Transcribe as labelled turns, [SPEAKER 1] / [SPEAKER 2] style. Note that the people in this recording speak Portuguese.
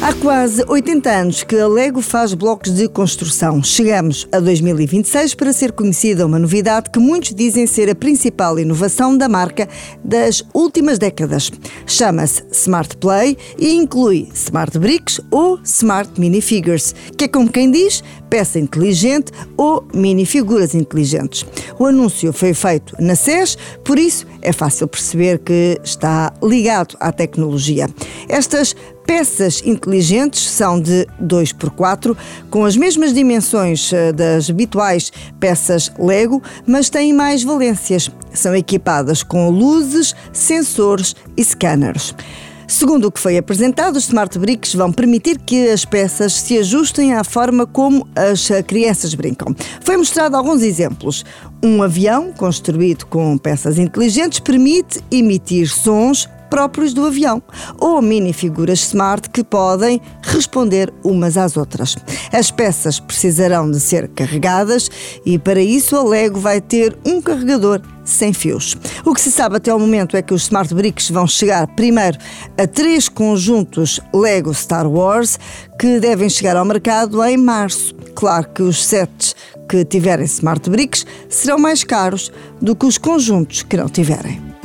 [SPEAKER 1] Há quase 80 anos que a Lego faz blocos de construção. Chegamos a 2026 para ser conhecida uma novidade que muitos dizem ser a principal inovação da marca das últimas décadas. Chama-se Smart Play e inclui Smart Bricks ou Smart Minifigures, que é como quem diz, peça inteligente ou minifiguras inteligentes. O anúncio foi feito na SES, por isso é fácil perceber que está ligado à tecnologia. Estas peças inteligentes são de 2x4, com as mesmas dimensões das habituais peças Lego, mas têm mais valências. São equipadas com luzes, sensores e scanners. Segundo o que foi apresentado, os Smart Bricks vão permitir que as peças se ajustem à forma como as crianças brincam. Foi mostrado alguns exemplos. Um avião construído com peças inteligentes permite emitir sons próprios do avião, ou minifiguras smart que podem responder umas às outras. As peças precisarão de ser carregadas e para isso a Lego vai ter um carregador sem fios. O que se sabe até ao momento é que os Smart Bricks vão chegar primeiro a 3 conjuntos Lego Star Wars que devem chegar ao mercado em março. Claro que os sets que tiverem Smart Bricks serão mais caros do que os conjuntos que não tiverem.